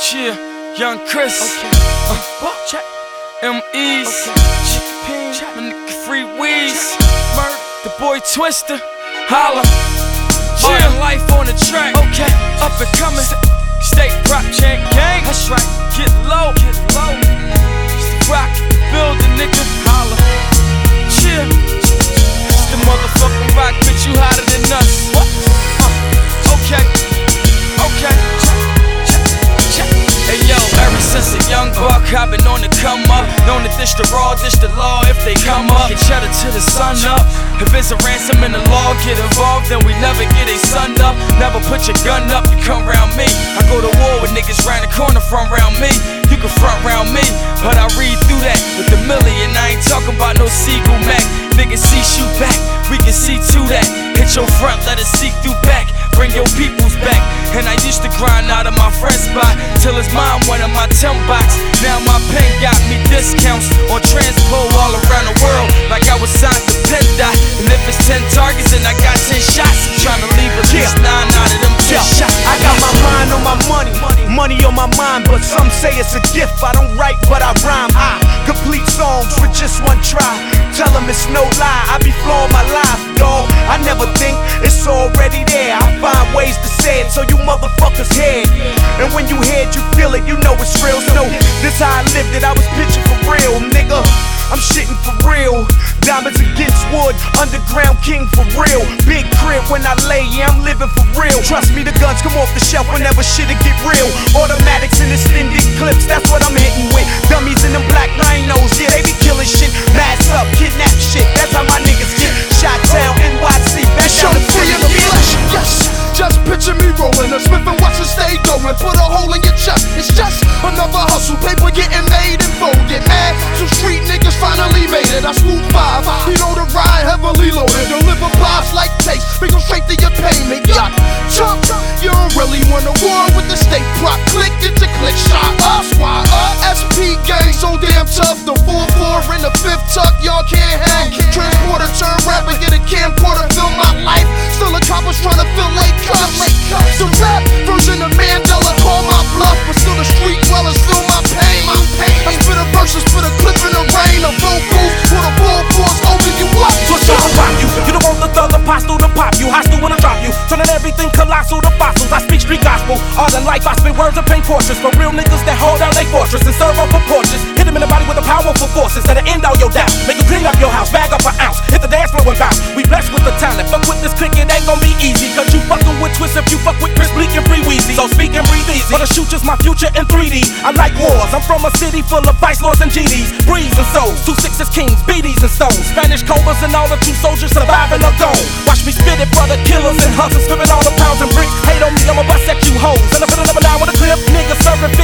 Cheer, Young Chris, Check. M.E.'s, my nigga Free Weeze, the boy Twister, holla. Cheer, life on the track, okay, up and coming. State prop champ gang, that's right. Get low, it's the rock building, nigga, holla. Cheer, it's the motherfucking rock, bitch, you hotter than us. What? Okay. Hey yo, ever since a young buck, I've been on the come up. Known to dish the raw, dish the law if they come up. Get cheddar till the sun up. If it's a ransom in the law, get involved, then we never get a sun up. Never put your gun up, you come round me. I go to war with niggas round the corner from round me. You can front round me, but I read through that with the million. I ain't talking about no Seagull Mac. Niggas see shoot back, we can see to that. Hit your front, let it see through back. Bring your peoples back. And I used to grind out of my friend's spot till his mom went in my 10 box. Now my pen got me discounts on transpo all around the world, like I was signed to PennDOT. And if it's 10 targets and I got 10 shots, I'm trying to leave at least 9 out of them 10 shots. I got my mind on my money on my mind, but some say it's a gift. I don't write, but I rhyme. I complete songs with just one try. Tell them it's no lie, I be flowing my life, dawg. I never think it's already there. I find ways to say it so you motherfuckers hear it. And when you hear it, you feel it, you know it's real. So this how I lived it, I was pitching for real, nigga. I'm shitting for real. Diamonds against wood, underground king for real. Big crib when I lay, yeah, I'm living for real. Trust me, the guns come off the shelf whenever shit'll get real. Automatics and extended clips, that's what I'm hitting with. Dummies in them black rhinos, yeah, they be killing shit. Mass up, kidnap shit, that's how my niggas get. Shot down, NYC, back down to free in the flesh. Yes, just picture me rolling a Smith & Wesson, stay going. Put a hole in your chest, it's just another hustle. Paper getting made and folded, man. Some street niggas finally made it. I swoop 5, you know the ride heavily loaded. Deliver vibes like taste, bring them straight to your payment. Yuck, chump, you don't really want a war with the state prop. Click it to click, shot up, squad up. SP gang so damn tough. The 4-4 in the 5th tuck, y'all can't hang. Transporter turn rapper, get a camcorder, fill my life. Still a coppers trying to fill late cups. The rap version of Mandela, call my bluff, but still the street dwellers feel my pain. I spit a verse, spit a clip in the rain. A vocals, put a bull force, open you up. Twist on rock you. You don't want the thug apostle to pop you. Hostile when I drop you. Turning everything colossal to fossils. I speak street gospel. All in life, I spit words of paint portraits for real niggas that hold down they fortress and serve up for portraits. Hit them in the body with the powerful forces that'll end all your doubt. Make you clean up your house, bag up an ounce. Hit the dance floor and bounce. We blessed with the talent. Fuck with this click, it ain't gon' be easy. Cause you fucking with Twist if you fuck with Chris Bleak and Free Weezy. So speak and breathe easy. But the shoot is my future in 3D. I like wars. I'm from a city full of vice lords and GDs. Breeze and souls. 2 6s kings, BDs and stones. Spanish cobras and all the true soldiers surviving or gone. Watch me spit it for the killers and hustlers. Spitting all the pounds and bricks. Hate on me, I'ma bust at you hoes. And I put a number 9 with a clip. Niggas serving